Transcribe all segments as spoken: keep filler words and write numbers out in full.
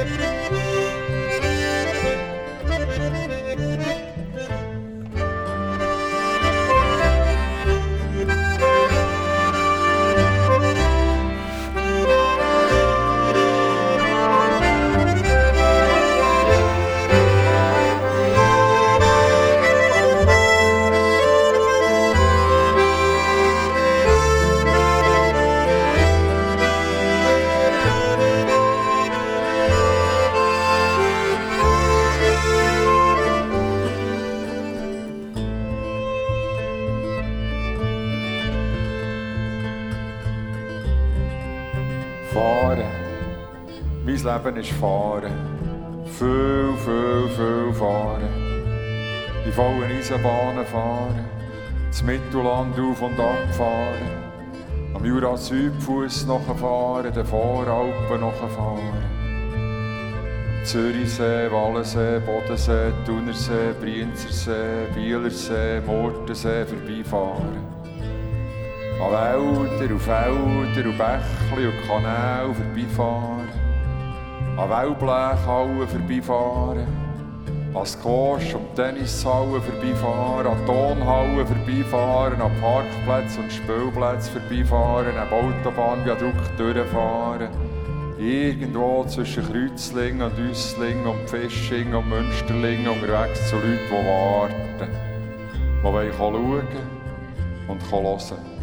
Fahren. Mein Leben ist Fahren. Viel, viel, viel fahren. Die vollen Eisenbahnen fahren. Das Mittelland auf und ab fahren. Am Jura-Südfuss nachfahren, den Voralpen nachfahren. Zürichsee, Wallensee, Bodensee, Thunersee, Brienzersee, Bielersee, Murtensee vorbeifahren. An Wälder, auf Felder, und Bächli und Kanäle vorbeifahren. An Wellblechhallen vorbeifahren. An Squash- und Tennishallen vorbeifahren. An Tonhallen vorbeifahren. An Parkplätzen und Spielplätzen vorbeifahren. An Autobahnviadukt durchfahren. Irgendwo zwischen Kreuzlingen und Üsslingen und Fischingen und Münsterlingen unterwegs zu Leuten, die warten. Die wollen schauen und hören.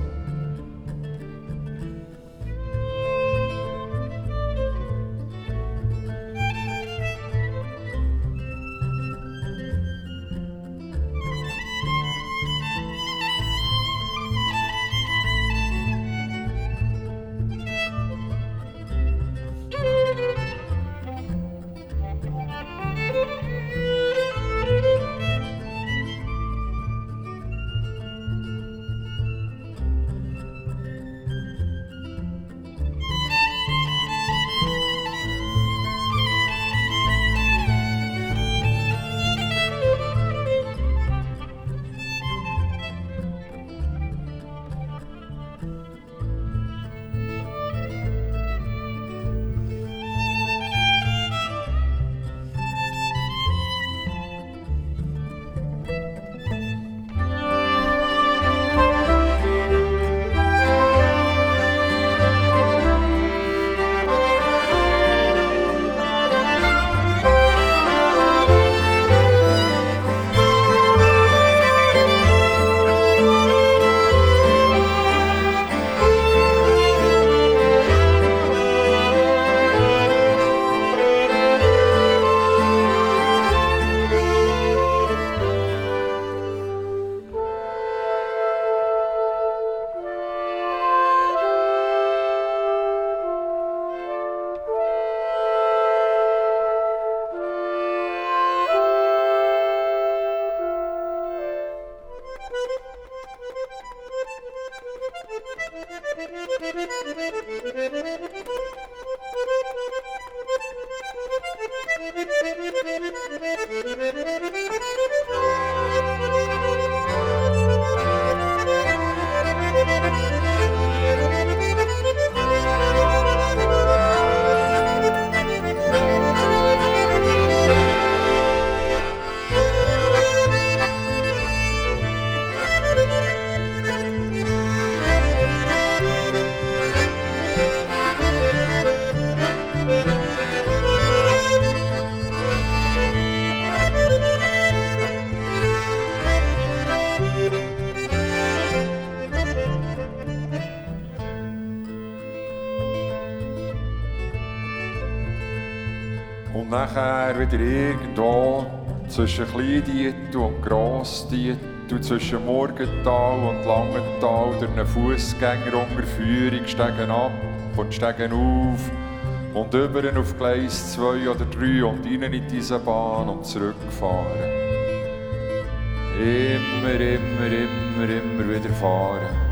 Und nachher wieder irgendwo zwischen Kleindietl und Grossdietl, zwischen Morgenthal und Langenthal, durch eine Fußgängerunterführung steigen ab und steigen auf und über auf Gleis zwei oder drei und rein in diese Bahn und zurückfahren. Immer, immer, immer, immer wieder fahren.